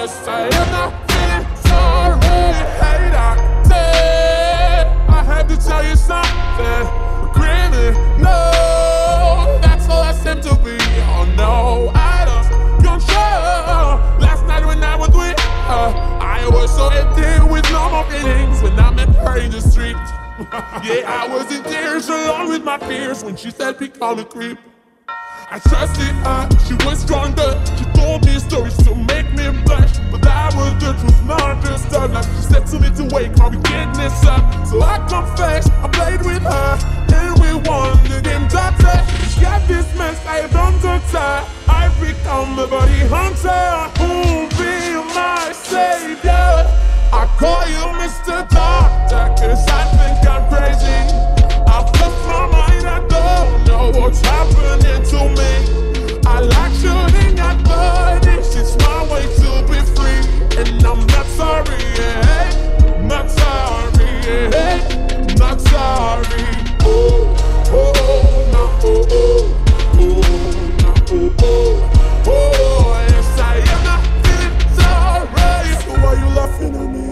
yes, I am not feeling sorry. Hey, doctor, I have to tell you something. No, that's all I seem to be. Oh no, I lost control. Last night when I was with her, I was so empty with no more feelings when I met her in the street. Yeah, I was in tears along with my fears when she said we call a creep. I trusted her, she was stronger. She told me stories to make me blush, but that was the truth, not just her. Like she said to me to wake my wickedness up. So I confess, I played with her, and we won the game. Doctor, she got this mess, I don't touch her. I've become a body hunter, who'll be my savior. I call you Mr. Doctor, cause I think I'm crazy. I've lost my mind, I don't know what's happening to me. I like shooting at bodies, it's my way to be free. And I'm not sorry, yeah. Not sorry, yeah. Not sorry. Oh, oh, no, oh, oh. Oh, no, oh, oh. Oh, yes, I am not feeling sorry. So why you laughing at me?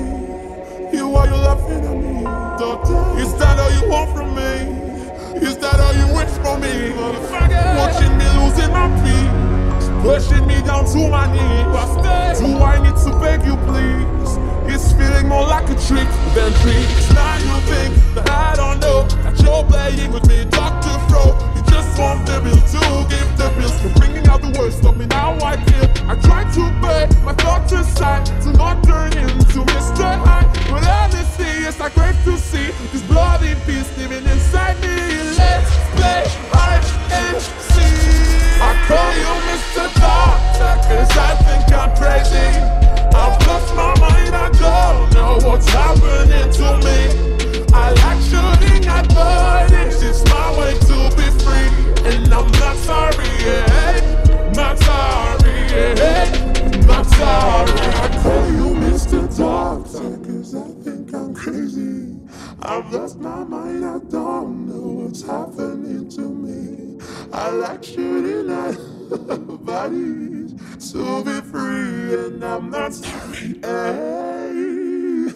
Why you laughing at me? Doctor, is that all you want from me? Is that all you wish for me? Watching me losing my peace, pushing me down to my knees. Do I need to beg you please? It's feeling more like a trick than tricks. Now you think that I don't know that you're playing with me, Dr. Fro. You just want the bill to give the bills. You're bringing out the worst of me, now I feel. I try to put my thoughts aside to not turn into Mr. High. But honestly, it's like great to see this bloody beast living inside me. Let's play hide and seek. I call you Mr. Doctor, cause I think I'm crazy. I've lost my mind, I don't know what's happening to me. I like shooting at bodies, it's my way to be free. And I'm not sorry, yeah. Not sorry, yeah. Not sorry. I call you Mr. Doctor, cause I think I'm crazy. I've lost my mind, I don't know what's happening to me. I like shooting at bodies to be free, and I'm not sorry. Hey.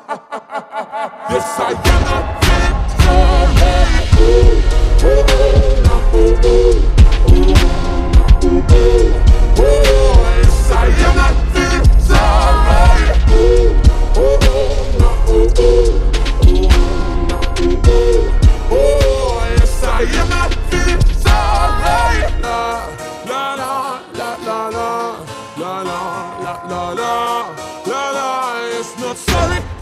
Yes, I am not feeling sorry. Ooh, ooh, ooh, ooh, ooh, ooh, ooh, ooh. Yes, I am not feeling sorry. Ooh, ooh, ooh, ooh, ooh, ooh, ooh. Oh, yes, I am not feeling sorry. La la la la la la la la la la la la. It's not sorry.